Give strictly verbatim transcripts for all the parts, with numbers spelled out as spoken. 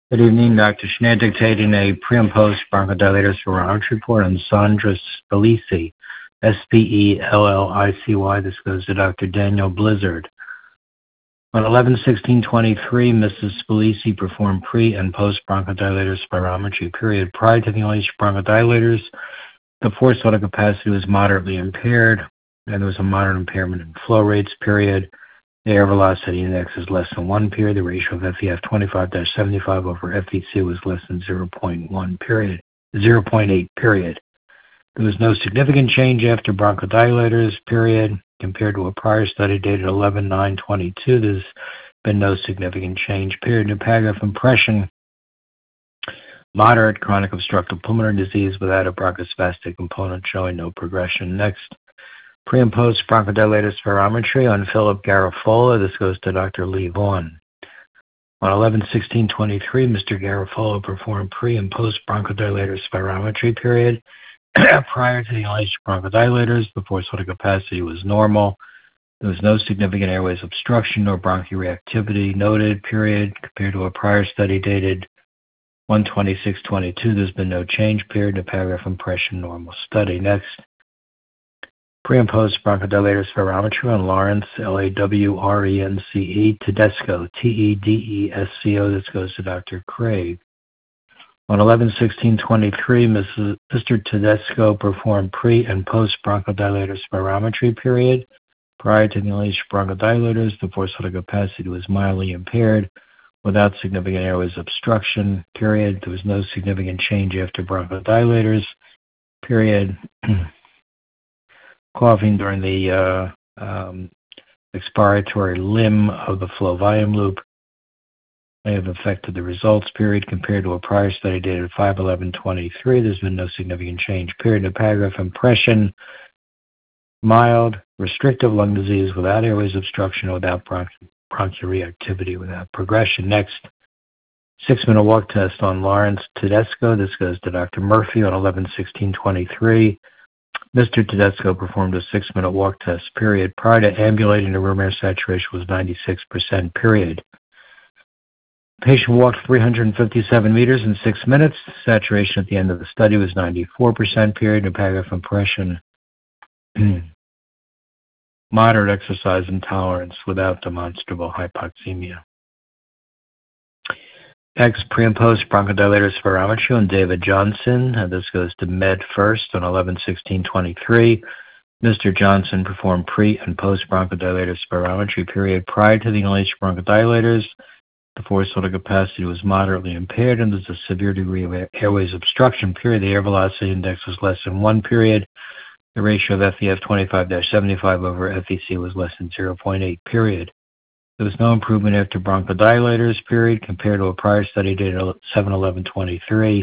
Good evening, Doctor Schneer dictating a pre and post bronchodilator spirometry report on Sandra Spellicy, S P E L L I C Y. This goes to Doctor Daniel Blizzard. On eleven sixteen twenty-three, Missus Spellicy performed pre and post bronchodilator spirometry period. Prior to the inhalation bronchodilators, the forced vital capacity was moderately impaired, and there was a moderate impairment in flow rates period. The air velocity index is less than one period. The ratio of F E F twenty-five dash seventy-five over F V C was less than zero point one period, zero point eight period. There was no significant change after bronchodilators period compared to a prior study dated eleven nine twenty-two. There's been no significant change period. New paragraph impression. Moderate chronic obstructive pulmonary disease without a bronchospastic component showing no progression. Next. Pre and post bronchodilator spirometry on Philip Garofalo. This goes to Doctor Lee Vaughn. On eleven sixteen twenty-three, Mister Garofalo performed pre and post bronchodilator spirometry period. Prior to the inhalation bronchodilators, the forced vital capacity was normal. There was no significant airways obstruction or bronchoreactivity noted period compared to a prior study dated one twenty-six twenty-two. There's been no change period. The paragraph impression normal study. Next. Pre and post bronchodilator spirometry on Lawrence, L A W R E N C E, Tedesco, T E D E S C O. This goes to Doctor Craig. On eleven sixteen twenty-three, Mister Tedesco performed pre and post bronchodilator spirometry period. Prior to the inhalation bronchodilators, the forced vital capacity was mildly impaired without significant airways obstruction period. There was no significant change after bronchodilators period. Coughing during the uh, um, expiratory limb of the flow volume loop may have affected the results period compared to a prior study dated five eleven twenty-three. There's been no significant change period. The paragraph impression, mild restrictive lung disease without airways obstruction, without bronch- bronchoreactivity, without progression. Next, six-minute walk test on Lawrence Tedesco. This goes to Doctor Murphy on eleven sixteen twenty-three. Mister Tedesco performed a six-minute walk test period. Prior to ambulating, the room air saturation was ninety-six percent period. The patient walked three hundred fifty-seven meters in six minutes. Saturation at the end of the study was ninety-four percent period. The paragraph impression, moderate exercise intolerance without demonstrable hypoxemia. Next, pre and post bronchodilator spirometry on David Johnson. Uh, this goes to Med First on eleven sixteen twenty-three. Mister Johnson performed pre and post bronchodilator spirometry period. Prior to the inhalation bronchodilators, the forced vital capacity was moderately impaired and there's a severe degree of airways obstruction period. The air velocity index was less than one period. The ratio of F E F twenty-five dash seventy-five over F V C was less than zero point eight period. There was no improvement after bronchodilators period compared to a prior study dated seven eleven twenty-three.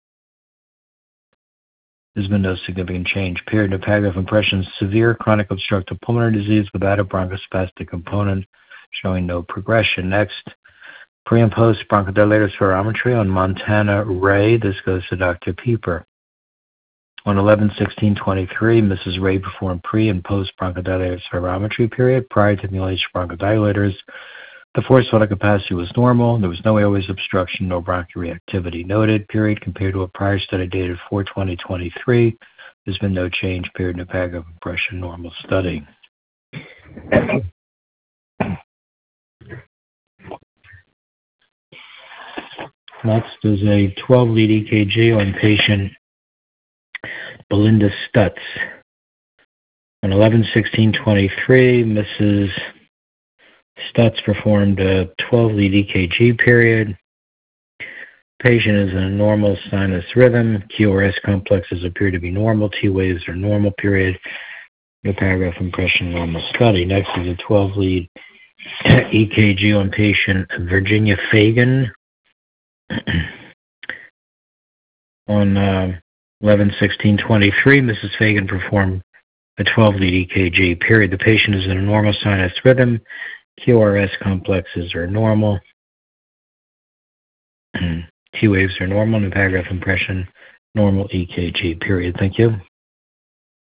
There's been no significant change period. The paragraph impression, severe chronic obstructive pulmonary disease without a bronchospastic component showing no progression. Next, pre and post bronchodilator spirometry on Montana Ray. This goes to Doctor Pieper. On eleven sixteen twenty-three, Missus Ray performed pre and post bronchodilator spirometry period. Prior to the inhalation bronchodilators, the forced vital capacity was normal. There was no airways obstruction, no bronchoreactivity noted period compared to a prior study dated four twenty twenty-three. There's been no change period in the paragraph impression normal study. Next is a twelve lead E K G on patient Belinda Stutz. On eleven sixteen twenty-three, Missus Stutz performed a twelve lead E K G period. Patient is in a normal sinus rhythm. Q R S complexes appear to be normal. T waves are normal period. New paragraph impression normal study. Next is a twelve lead E K G on patient Virginia Fagan. On uh, eleven sixteen twenty-three, Missus Fagan performed a twelve lead E K G period. The patient is in a normal sinus rhythm. Q R S complexes are normal. T waves are normal. New paragraph impression normal E K G period. Thank you.